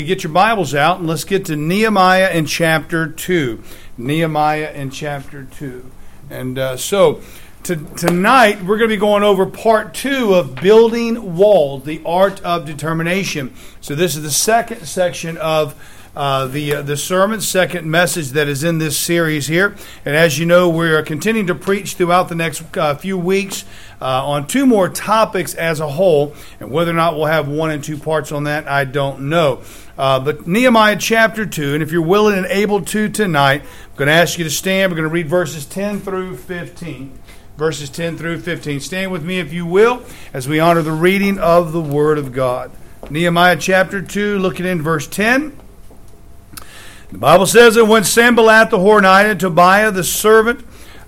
Get your Bibles out and let's get to Nehemiah in chapter 2. Nehemiah in chapter 2. And tonight we're going to be going over part 2 of Building Walls, the Art of Determination. So this is the second section of the sermon, second message that is in this series here. And as you know, we're continuing to preach throughout the next few weeks on 2 more topics as a whole. And whether or not we'll have 1 and 2 parts on that, I don't know. But Nehemiah chapter 2, and if you're willing and able to tonight, I'm going to ask you to stand. We're going to read verses 10 through 15. Verses 10 through 15. Stand with me if you will as we honor the reading of the Word of God. Nehemiah chapter 2, looking in verse 10. The Bible says that when Sanballat the Horonite and Tobiah the servant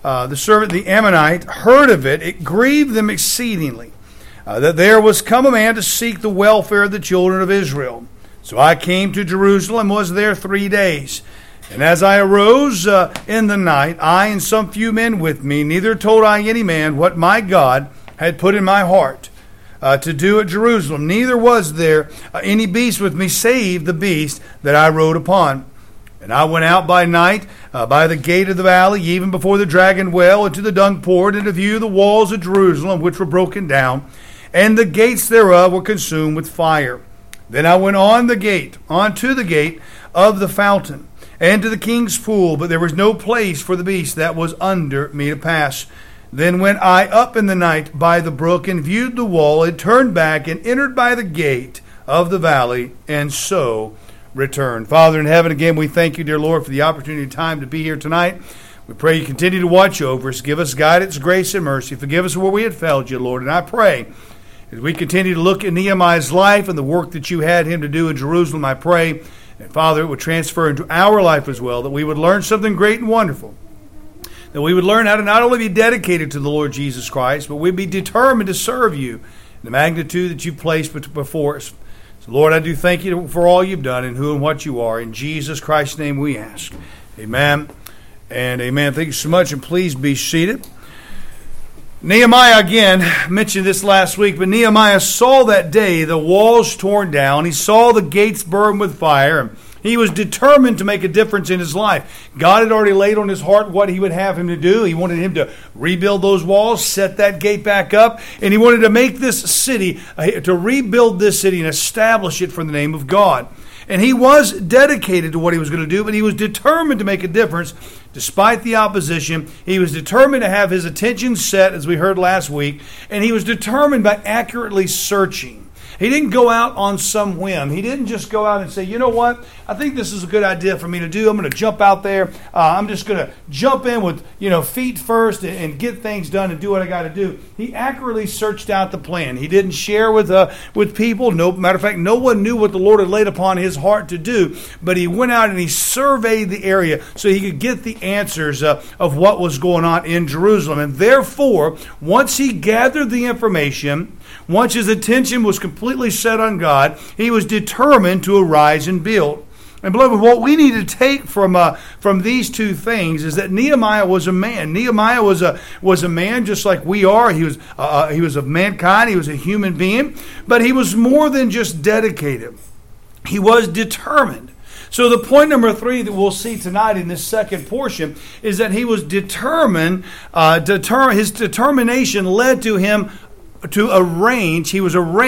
the Ammonite heard of it, it grieved them exceedingly, that there was come a man to seek the welfare of the children of Israel. So I came to Jerusalem, was there 3 days. And as I arose in the night, I and some few men with me, neither told I any man what my God had put in my heart to do at Jerusalem. Neither was there any beast with me, save the beast that I rode upon. And I went out by night by the gate of the valley, even before the dragon well, into the dung port, and to view the walls of Jerusalem, which were broken down, and the gates thereof were consumed with fire. Then I went on to the gate of the fountain, and to the king's pool, but there was no place for the beast that was under me to pass. Then went I up in the night by the brook, and viewed the wall, and turned back, and entered by the gate of the valley, and so returned. Father in heaven, again, we thank you, dear Lord, for the opportunity and time to be here tonight. We pray you continue to watch over us. Give us guidance, grace, and mercy. Forgive us where we had failed you, Lord. And I pray, as we continue to look at Nehemiah's life and the work that you had him to do in Jerusalem, I pray that, Father, it would transfer into our life as well, that we would learn something great and wonderful, that we would learn how to not only be dedicated to the Lord Jesus Christ, but we'd be determined to serve you in the magnitude that you've placed before us. So, Lord, I do thank you for all you've done and who and what you are. In Jesus Christ's name we ask. Amen and amen. Thank you so much, and please be seated. Nehemiah, again, mentioned this last week, but Nehemiah saw that day the walls torn down. He saw the gates burned with fire. And he was determined to make a difference in his life. God had already laid on his heart what he would have him to do. He wanted him to rebuild those walls, set that gate back up, and he wanted to make this city, to rebuild this city and establish it for the name of God. And he was dedicated to what he was going to do, but he was determined to make a difference despite the opposition. He was determined to have his attention set, as we heard last week, and he was determined by accurately searching. He didn't go out on some whim. He didn't just go out and say, you know what, I think this is a good idea for me to do. I'm going to jump out there. I'm just going to jump in with, feet first and get things done and do what I got to do. He accurately searched out the plan. He didn't share with people. No, matter of fact, no one knew what the Lord had laid upon his heart to do. But he went out and he surveyed the area so he could get the answers of what was going on in Jerusalem. And therefore, once he gathered the information, once his attention was completely set on God, he was determined to arise and build. And beloved, what we need to take from these 2 things is that Nehemiah was a man. Nehemiah was a man just like we are. He was of mankind. He was a human being, but he was more than just dedicated. He was determined. So the point number 3 that we'll see tonight in this second portion is that he was determined. His determination led to him to arrange. He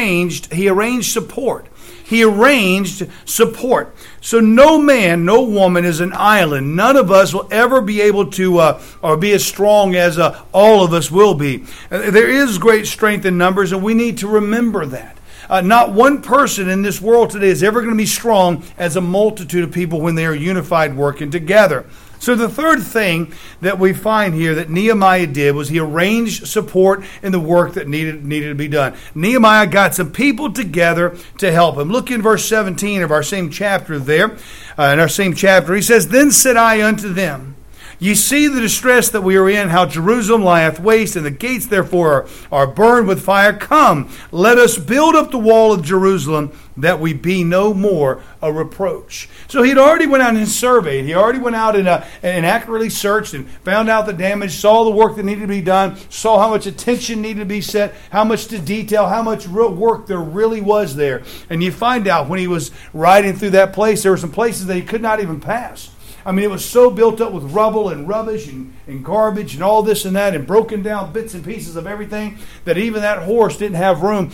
arranged support. He arranged support. So no man, no woman is an island. None of us will ever be able to or be as strong as all of us will be. There is great strength in numbers, and we need to remember that. Not one person in this world today is ever going to be strong as a multitude of people when they are unified working together. So the third thing that we find here that Nehemiah did was he arranged support in the work that needed to be done. Nehemiah got some people together to help him. Look in verse 17 of our same chapter there. In our same chapter, he says, Then said I unto them, Ye see the distress that we are in, how Jerusalem lieth waste, and the gates therefore are burned with fire. Come, let us build up the wall of Jerusalem, that we be no more a reproach. So he'd already went out and surveyed. He already went out and accurately searched and found out the damage, saw the work that needed to be done, saw how much attention needed to be set, how much to detail, how much real work there really was there. And you find out when he was riding through that place, there were some places that he could not even pass. I mean, it was so built up with rubble and rubbish and garbage and all this and that and broken down bits and pieces of everything that even that horse didn't have room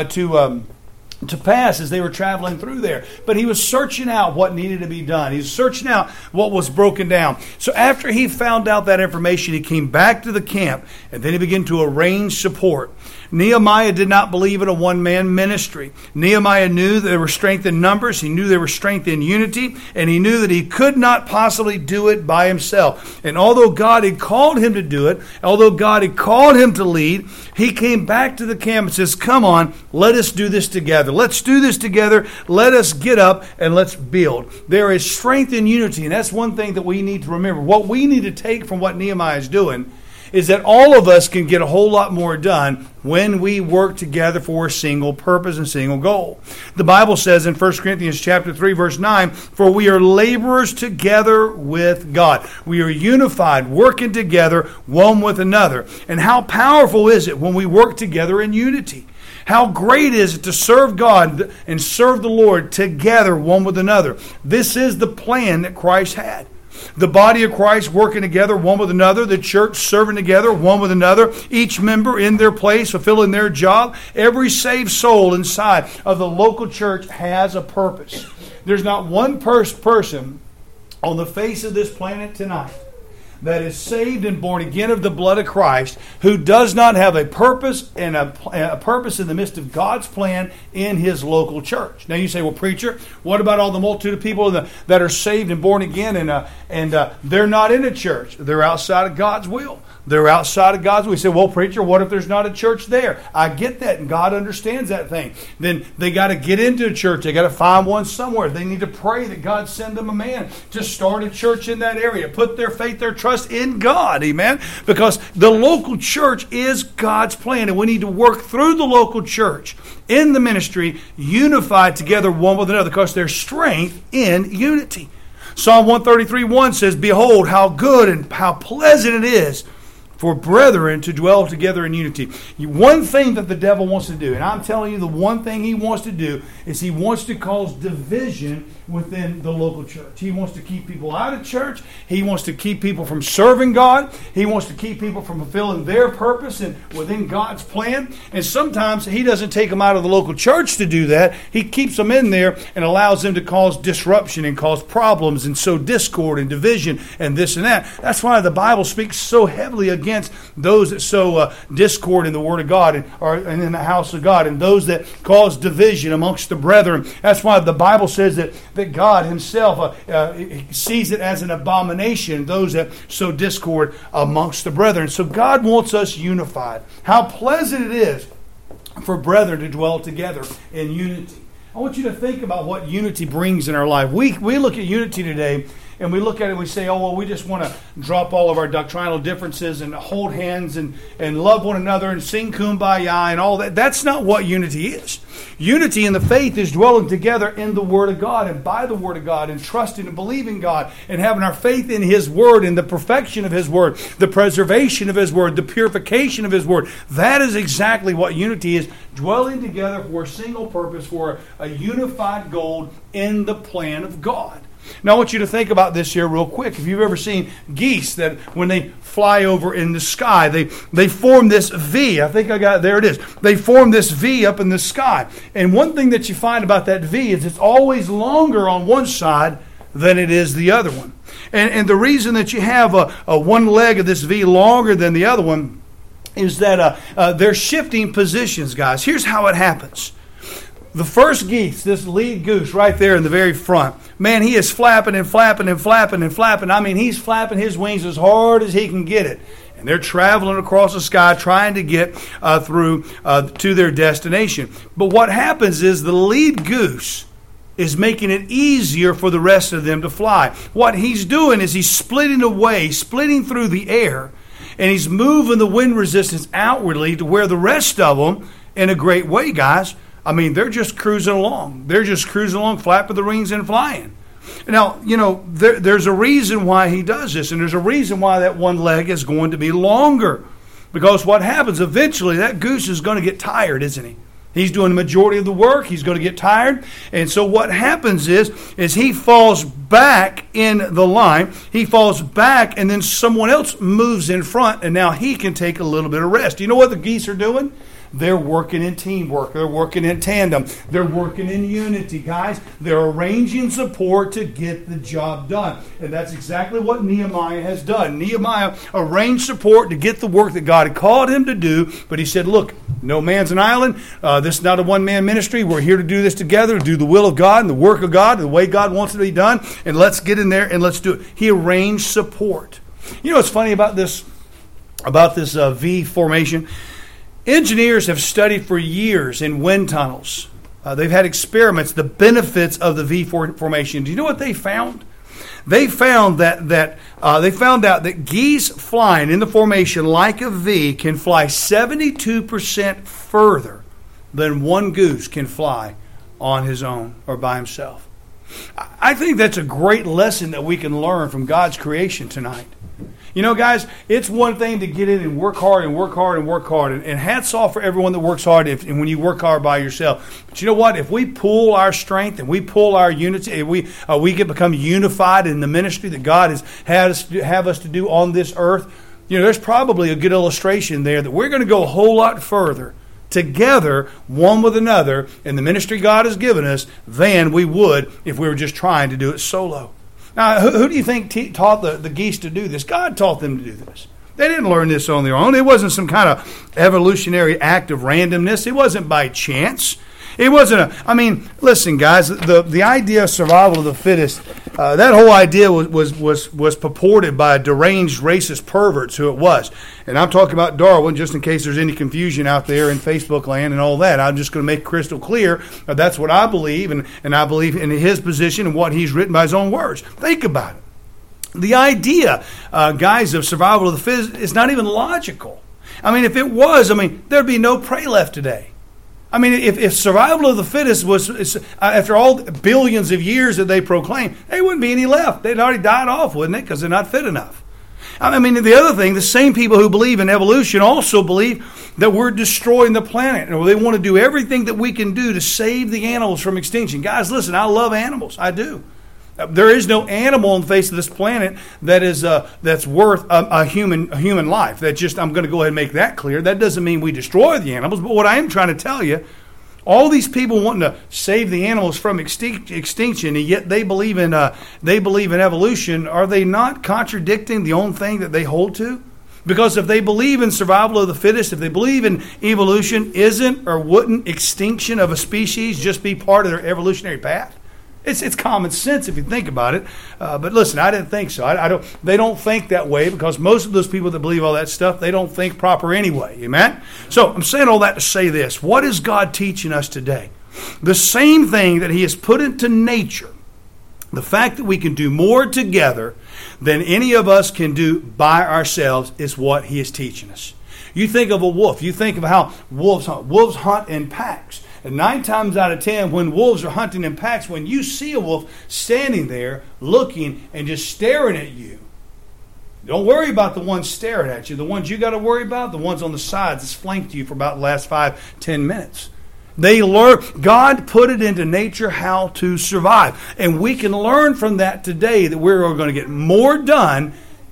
to pass as they were traveling through there. But he was searching out what needed to be done. He was searching out what was broken down. So after he found out that information, he came back to the camp, and then he began to arrange support. Nehemiah did not believe in a one-man ministry. Nehemiah knew that there was strength in numbers. He knew there was strength in unity. And he knew that he could not possibly do it by himself. And although God had called him to do it, although God had called him to lead, he came back to the camp and says, come on, let us do this together. Let's do this together. Let us get up and let's build. There is strength in unity. And that's one thing that we need to remember. What we need to take from what Nehemiah is doing is that all of us can get a whole lot more done when we work together for a single purpose and single goal. The Bible says in 1 Corinthians chapter 3, verse 9, for we are laborers together with God. We are unified, working together one with another. And how powerful is it when we work together in unity? How great is it to serve God and serve the Lord together one with another? This is the plan that Christ had. The body of Christ working together one with another, the church serving together one with another, each member in their place fulfilling their job. Every saved soul inside of the local church has a purpose. There's not one person on the face of this planet tonight that is saved and born again of the blood of Christ who does not have a purpose and a purpose in the midst of God's plan in his local church. Now you say, well, preacher, what about all the multitude of people that are saved and born again and they're not in a church? They're outside of God's will. They're outside of God's will. We say, well, preacher, what if there's not a church there? I get that, and God understands that thing. Then they got to get into a church. They got to find one somewhere. They need to pray that God send them a man to start a church in that area. Put their faith, their trust in God, amen? Because the local church is God's plan, and we need to work through the local church in the ministry, unified together one with another, because there's strength in unity. Psalm 133:1 says, behold, how good and how pleasant it is for brethren to dwell together in unity. One thing that the devil wants to do, and I'm telling you the one thing he wants to do, is he wants to cause division within the local church. He wants to keep people out of church. He wants to keep people from serving God. He wants to keep people from fulfilling their purpose and within God's plan. And sometimes he doesn't take them out of the local church to do that. He keeps them in there and allows them to cause disruption and cause problems and sow discord and division and this and that. That's why the Bible speaks so heavily against those that sow discord in the Word of God and in the house of God, and those that cause division amongst the brethren. That's why the Bible says that God himself sees it as an abomination, those that sow discord amongst the brethren. So God wants us unified. How pleasant it is for brethren to dwell together in unity. I want you to think about what unity brings in our life. We look at unity today, and we look at it and we say, oh, well, we just want to drop all of our doctrinal differences and hold hands and love one another and sing kumbaya and all that. That's not what unity is. Unity in the faith is dwelling together in the Word of God and by the Word of God and trusting and believing God and having our faith in His Word and the perfection of His Word, the preservation of His Word, the purification of His Word. That is exactly what unity is, dwelling together for a single purpose, for a unified goal in the plan of God. Now I want you to think about this here real quick. If you've ever seen geese that when they fly over in the sky, they form this V. I think I got it. There it is. They form this V up in the sky. And one thing that you find about that V is it's always longer on one side than it is the other one. And the reason that you have a one leg of this V longer than the other one is that they're shifting positions, guys. Here's how it happens. The first geese, this lead goose right there in the very front, man, he is flapping and flapping and flapping and flapping. I mean, he's flapping his wings as hard as he can get it. And they're traveling across the sky trying to get through to their destination. But what happens is the lead goose is making it easier for the rest of them to fly. What he's doing is he's splitting away, splitting through the air, and he's moving the wind resistance outwardly to where the rest of them, in a great way, guys, I mean, they're just cruising along. They're just cruising along, flapping the wings and flying. Now, you know, there's a reason why he does this, and there's a reason why that one leg is going to be longer. Because what happens, eventually, that goose is going to get tired, isn't he? He's doing the majority of the work. He's going to get tired. And so what happens is he falls back in the line. He falls back, and then someone else moves in front, and now he can take a little bit of rest. You know what the geese are doing? They're working in teamwork. They're working in tandem. They're working in unity, guys. They're arranging support to get the job done. And that's exactly what Nehemiah has done. Nehemiah arranged support to get the work that God had called him to do. But he said, look, no man's an island. This is not a one-man ministry. We're here to do this together, to do the will of God and the work of God, the way God wants it to be done. And let's get in there and let's do it. He arranged support. You know what's funny about this V formation? Engineers have studied for years in wind tunnels. They've had experiments, the benefits of the V formation. Do you know what they found? They found out that geese flying in the formation like a V can fly 72% further than one goose can fly on his own or by himself. I think that's a great lesson that we can learn from God's creation tonight. You know, guys, it's one thing to get in and work hard and work hard and work hard. And hats off for everyone that works hard and when you work hard by yourself. But you know what? If we pool our strength and we pool our unity, if we can become unified in the ministry that God has have us to do on this earth, you know, there's probably a good illustration there that we're going to go a whole lot further together, one with another, in the ministry God has given us than we would if we were just trying to do it solo. Now, who do you think taught the geese to do this? God taught them to do this. They didn't learn this on their own. It wasn't some kind of evolutionary act of randomness. It wasn't by chance. It wasn't listen, guys, the idea of survival of the fittest, that whole idea was purported by deranged racist perverts who it was. And I'm talking about Darwin, just in case there's any confusion out there in Facebook land and all that. I'm just going to make crystal clear that's what I believe, and I believe in his position and what he's written by his own words. Think about it. The idea, guys, of survival of the fittest is not even logical. I mean, if it was, there'd be no prey left today. I mean, if survival of the fittest was, after all the billions of years that they proclaim, there wouldn't be any left. They'd already died off, wouldn't it? Because they're not fit enough. I mean, the other thing, the same people who believe in evolution also believe that we're destroying the planet. Or they want to do everything that we can do to save the animals from extinction. Guys, listen, I love animals. I do. There is no animal on the face of this planet that is that's worth a human life. I'm going to go ahead and make that clear. That doesn't mean we destroy the animals, but what I am trying to tell you, all these people wanting to save the animals from extinction, and yet they believe in evolution. Are they not contradicting the own thing that they hold to? Because if they believe in survival of the fittest, if they believe in evolution, isn't or wouldn't extinction of a species just be part of their evolutionary path? It's common sense if you think about it. But listen, I didn't think so. They don't think that way because most of those people that believe all that stuff, they don't think proper anyway. Amen? So I'm saying all that to say this. What is God teaching us today? The same thing that He has put into nature, the fact that we can do more together than any of us can do by ourselves is what He is teaching us. You think of a wolf. You think of how wolves hunt. Wolves hunt in packs. And 9 times out of 10, when wolves are hunting in packs, when you see a wolf standing there looking and just staring at you, don't worry about the ones staring at you. The ones you got to worry about, the ones on the sides that's flanked you for about the last 5-10 minutes. They learn. God put it into nature how to survive. And we can learn from that today that we're going to get more done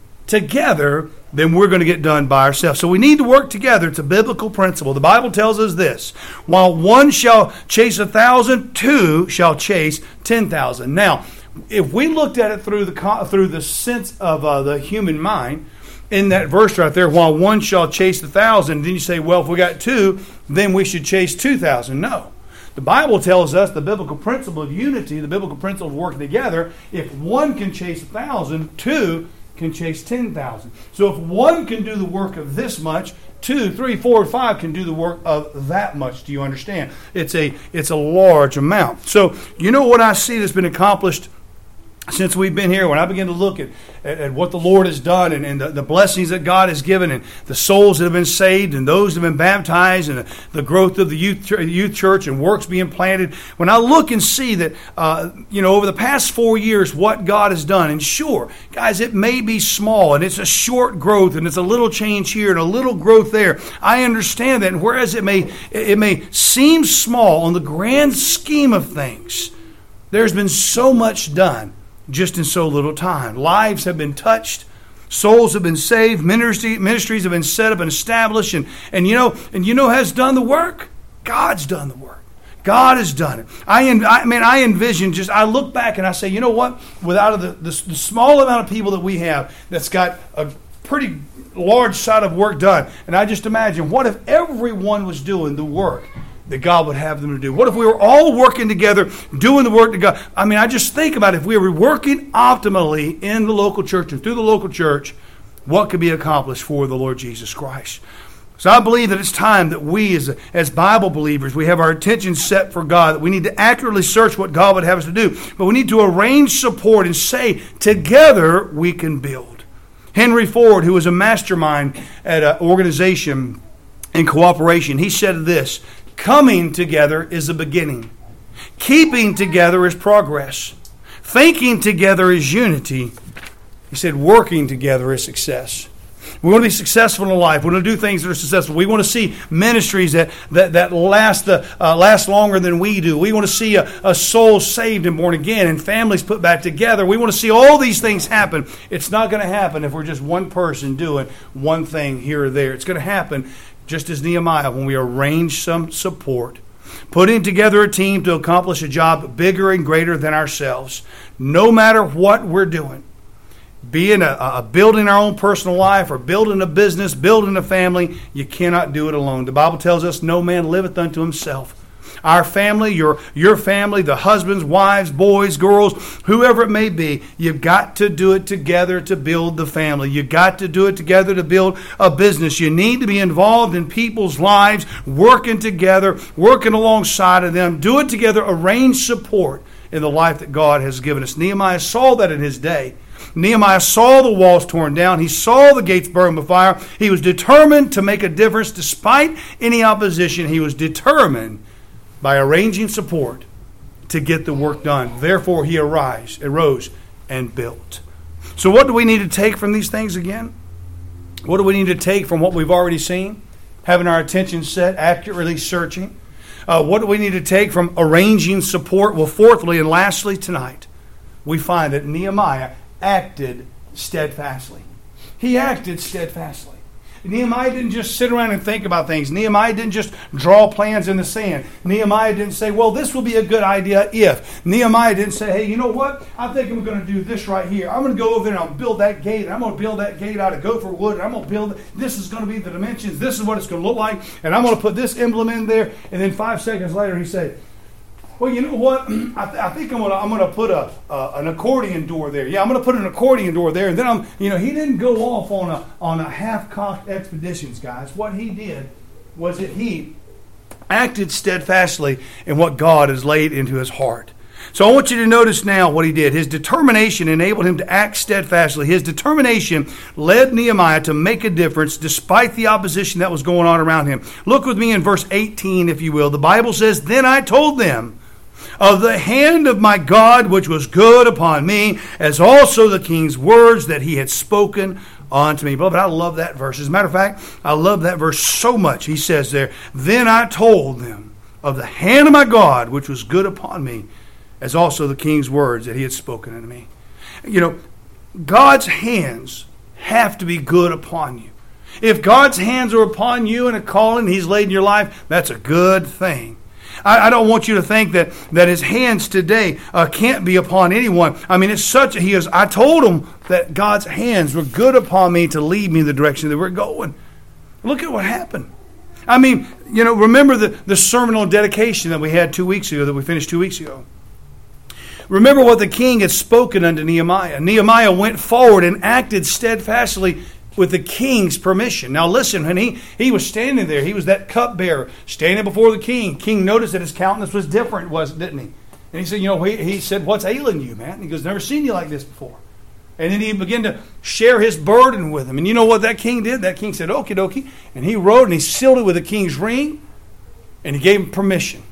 together than we're going to get done by ourselves. So we need to work together. It's a biblical principle. The Bible tells us this: while one shall chase 1,000, 2 shall chase 10,000. Now, if we looked at it through the sense of the human mind, in that verse right there, while one shall chase 1,000, then you say, well, if we got 2, then we should chase 2,000. No. The Bible tells us the biblical principle of unity, the biblical principle of working together. If one can chase 1,000, 2 can chase 10,000. So if one can do the work of this much, 2, 3, 4, 5 can do the work of that much. Do you understand? It's a large amount. So you know what I see that's been accomplished since we've been here, when I begin to look at what the Lord has done and the blessings that God has given and the souls that have been saved and those that have been baptized and the growth of the youth church and works being planted, when I look and see that, over the past 4 years, what God has done, and sure, guys, it may be small and it's a short growth and it's a little change here and a little growth there. I understand that, and whereas it may seem small on the grand scheme of things, there's been so much done just in so little time. Lives have been touched. Souls have been saved. Ministries have been set up and established. And you know has done the work? God's done the work. God has done it. I envision I look back and I say, you know what? Without the small amount of people that we have that's got a pretty large side of work done, and I just imagine, what if everyone was doing the work that God would have them to do? What if we were all working together, doing the work that God... I just think about it. If we were working optimally in the local church and through the local church, what could be accomplished for the Lord Jesus Christ? So I believe that it's time that we as Bible believers, we have our attention set for God, that we need to accurately search what God would have us to do. But we need to arrange support and say, together we can build. Henry Ford, who was a mastermind at an organization in cooperation, he said this: coming together is a beginning. Keeping together is progress. Thinking together is unity. He said working together is success. We want to be successful in life. We want to do things that are successful. We want to see ministries that last longer than we do. We want to see a soul saved and born again and families put back together. We want to see all these things happen. It's not going to happen if we're just one person doing one thing here or there. It's going to happen just as Nehemiah, when we arrange some support, putting together a team to accomplish a job bigger and greater than ourselves, no matter what we're doing. Being building our own personal life or building a business, building a family, you cannot do it alone. The Bible tells us no man liveth unto himself. Our family, your family, the husbands, wives, boys, girls, whoever it may be, you've got to do it together to build the family. You've got to do it together to build a business. You need to be involved in people's lives, working together, working alongside of them. Do it together, arrange support in the life that God has given us. Nehemiah saw that in his day. Nehemiah saw the walls torn down. He saw the gates burned with fire. He was determined to make a difference despite any opposition. He was determined by arranging support to get the work done. Therefore, he arose and built. So what do we need to take from these things again? What do we need to take from what we've already seen? Having our attention set, accurately searching. What do we need to take from arranging support? Well, fourthly and lastly tonight, we find that Nehemiah acted steadfastly. He acted steadfastly. Nehemiah didn't just sit around and think about things. Nehemiah didn't just draw plans in the sand. Nehemiah didn't say, well, this will be a good idea if. Nehemiah didn't say, hey, you know what? I think I'm going to do this right here. I'm going to go over there and I'll build that gate. And I'm going to build that gate out of gopher wood. And I'm going to build it. This is going to be the dimensions. This is what it's going to look like. And I'm going to put this emblem in there. And then 5 seconds later, he said, well, you know what? I think I'm gonna put an accordion door there. Yeah, I'm gonna put an accordion door there. And then he didn't go off on a half-cocked expeditions, guys. What he did was that he acted steadfastly in what God has laid into his heart. So I want you to notice now what he did. His determination enabled him to act steadfastly. His determination led Nehemiah to make a difference despite the opposition that was going on around him. Look with me in verse 18, if you will. The Bible says, then I told them of the hand of my God which was good upon me, as also the king's words that he had spoken unto me. Beloved, I love that verse. As a matter of fact, I love that verse so much. He says there, then I told them of the hand of my God which was good upon me, as also the king's words that he had spoken unto me. You know, God's hands have to be good upon you. If God's hands are upon you in a calling he's laid in your life, that's a good thing. I don't want you to think that his hands today can't be upon anyone. I mean, it's such I told him that God's hands were good upon me to lead me in the direction that we're going. Look at what happened. I mean, remember the sermon on dedication that we had 2 weeks ago, that we finished 2 weeks ago. Remember what the king had spoken unto Nehemiah. Nehemiah went forward and acted steadfastly with the king's permission. Now listen, when he was standing there, he was that cupbearer standing before the king. King noticed that his countenance was different, didn't he? And he said, he said, what's ailing you, man? And he goes, never seen you like this before. And then he began to share his burden with him. And you know what that king did? That king said, okie dokie. And he wrote and he sealed it with the king's ring. And he gave him permission.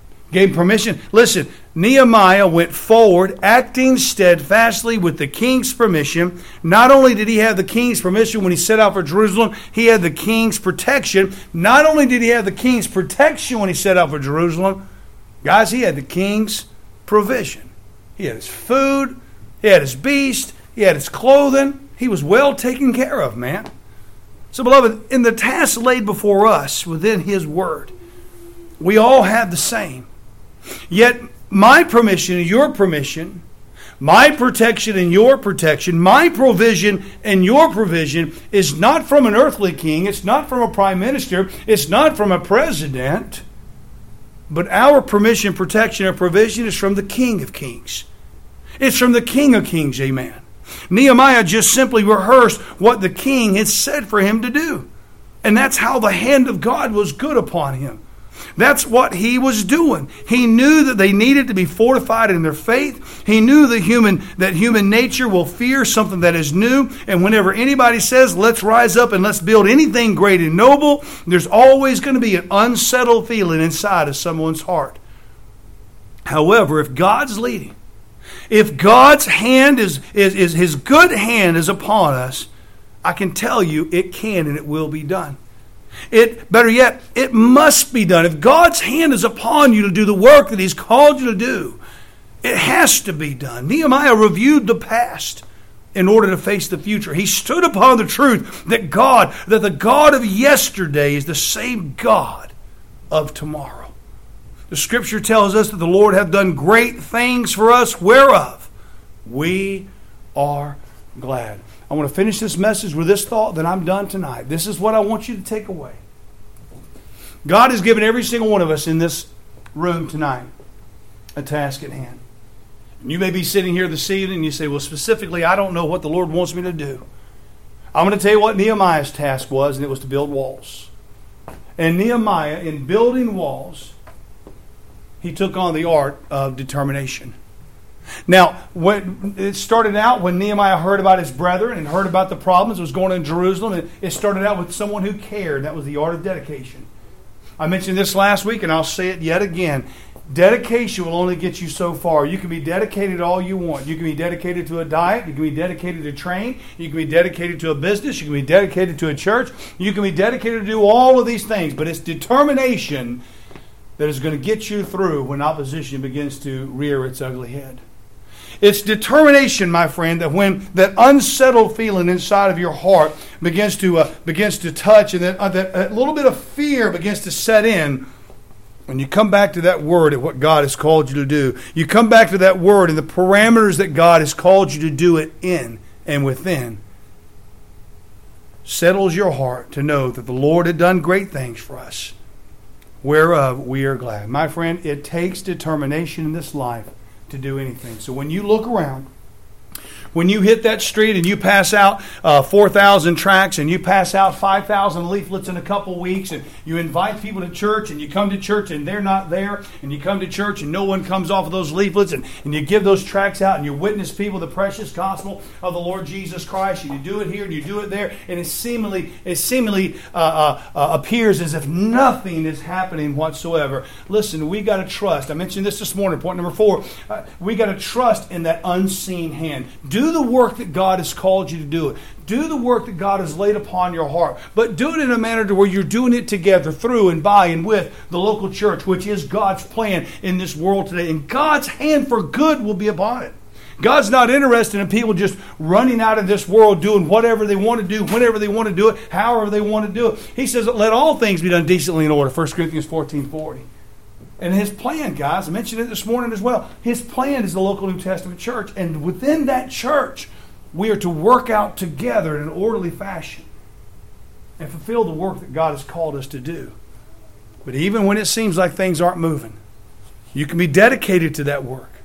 Listen, Nehemiah went forward, acting steadfastly with the king's permission. Not only did he have the king's permission when he set out for Jerusalem, he had the king's protection. Not only did he have the king's protection when he set out for Jerusalem, guys, he had the king's provision. He had his food, he had his beast, he had his clothing. He was well taken care of, man. So, beloved, in the task laid before us within his word, we all have the same. Yet my permission and your permission, my protection and your protection, my provision and your provision is not from an earthly king. It's not from a prime minister. It's not from a president. But our permission, protection, and provision is from the King of Kings. It's from the King of Kings, amen. Nehemiah just simply rehearsed what the king had said for him to do. And that's how the hand of God was good upon him. That's what he was doing. He knew that they needed to be fortified in their faith. He knew that human nature will fear something that is new. And whenever anybody says, let's rise up and let's build anything great and noble, there's always going to be an unsettled feeling inside of someone's heart. However, if God's leading, if God's hand is his good hand is upon us, I can tell you it can and it will be done. Better yet, it must be done. If God's hand is upon you to do the work that he's called you to do, it has to be done. Nehemiah reviewed the past in order to face the future. He stood upon the truth that the God of yesterday is the same God of tomorrow. The Scripture tells us that the Lord hath done great things for us, whereof we are glad. I want to finish this message with this thought, then I'm done tonight. This is what I want you to take away. God has given every single one of us in this room tonight a task at hand. And you may be sitting here this evening and you say, well, specifically, I don't know what the Lord wants me to do. I'm going to tell you what Nehemiah's task was, and it was to build walls. And Nehemiah, in building walls, he took on the art of determination. Now, when it started out when Nehemiah heard about his brethren and heard about the problems that was going on in Jerusalem, it started out with someone who cared. That was the art of dedication. I mentioned this last week, and I'll say it yet again. Dedication will only get you so far. You can be dedicated all you want. You can be dedicated to a diet. You can be dedicated to train. You can be dedicated to a business. You can be dedicated to a church. You can be dedicated to do all of these things. But it's determination that is going to get you through when opposition begins to rear its ugly head. It's determination, my friend, that when that unsettled feeling inside of your heart begins to touch, and that little bit of fear begins to set in, when you come back to that word at what God has called you to do, you come back to that word and the parameters that God has called you to do it in and within, settles your heart to know that the Lord had done great things for us, whereof we are glad. My friend, it takes determination in this life to do anything. So when you look around, when you hit that street and you pass out 4,000 tracts and you pass out 5,000 leaflets in a couple weeks, and you invite people to church and you come to church and they're not there, and you come to church and no one comes off of those leaflets, and you give those tracts out and you witness people the precious gospel of the Lord Jesus Christ, and you do it here and you do it there, and it seemingly appears as if nothing is happening whatsoever. Listen, we got to trust. I mentioned this morning, point number 4. We got to trust in that unseen hand. Do the work that God has called you to do it. Do the work that God has laid upon your heart. But do it in a manner to where you're doing it together, through and by and with the local church, which is God's plan in this world today. And God's hand for good will be upon it. God's not interested in people just running out of this world doing whatever they want to do, whenever they want to do it, however they want to do it. He says, let all things be done decently in order, 1 Corinthians 14:40. And his plan, guys, I mentioned it this morning as well. His plan is the local New Testament church. And within that church, we are to work out together in an orderly fashion and fulfill the work that God has called us to do. But even when it seems like things aren't moving, you can be dedicated to that work.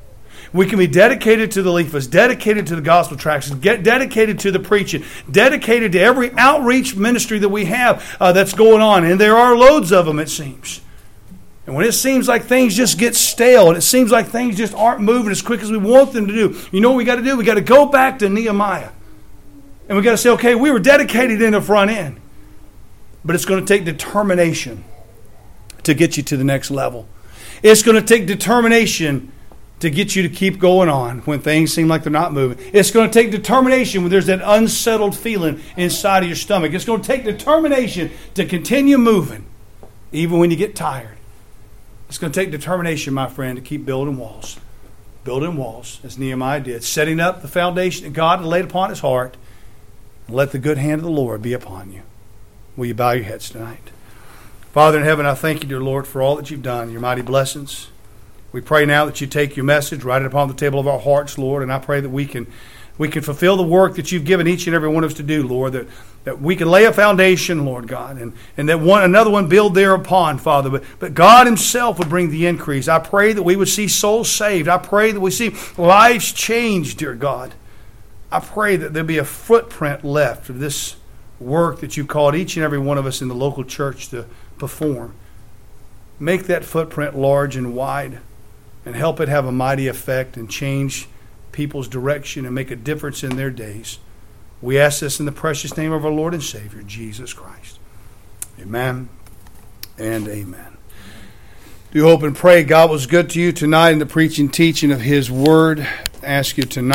We can be dedicated to the leaflets, dedicated to the gospel tracts, get dedicated to the preaching, dedicated to every outreach ministry that we have that's going on. And there are loads of them, it seems. And when it seems like things just get stale and it seems like things just aren't moving as quick as we want them to do, you know what we got to do? We got to go back to Nehemiah. And we got to say, okay, we were dedicated in the front end. But it's going to take determination to get you to the next level. It's going to take determination to get you to keep going on when things seem like they're not moving. It's going to take determination when there's that unsettled feeling inside of your stomach. It's going to take determination to continue moving even when you get tired. It's going to take determination, my friend, to keep building walls. Building walls, as Nehemiah did. Setting up the foundation that God had laid upon his heart. And let the good hand of the Lord be upon you. Will you bow your heads tonight? Father in heaven, I thank you, dear Lord, for all that you've done, your mighty blessings. We pray now that you take your message, write it upon the table of our hearts, Lord, and I pray that we can fulfill the work that you've given each and every one of us to do, Lord, that we can lay a foundation, Lord God, and that another one build thereupon, Father. But God himself would bring the increase. I pray that we would see souls saved. I pray that we see lives changed, dear God. I pray that there'll be a footprint left of this work that you've called each and every one of us in the local church to perform. Make that footprint large and wide and help it have a mighty effect and change people's direction and make a difference in their days. We ask this in the precious name of our Lord and Savior, Jesus Christ. Amen and amen. Do hope and pray God was good to you tonight in the preaching, teaching of his word. I ask you tonight